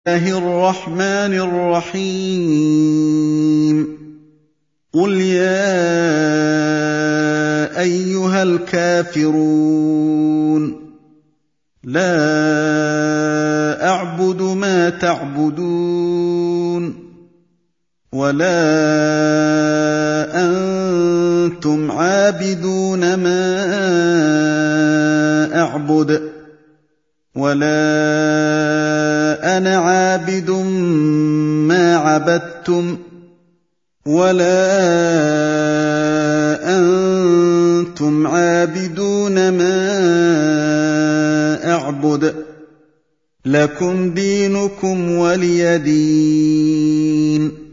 الله الرحمن الرحيم قل يا أيها الكافرون لا أعبد ما تعبدون ولا أنتم عابدون ما أعبد ولا أنا عابد ما عبدتم ولا أنتم عابدون ما أعبد لكم دينكم ولي دين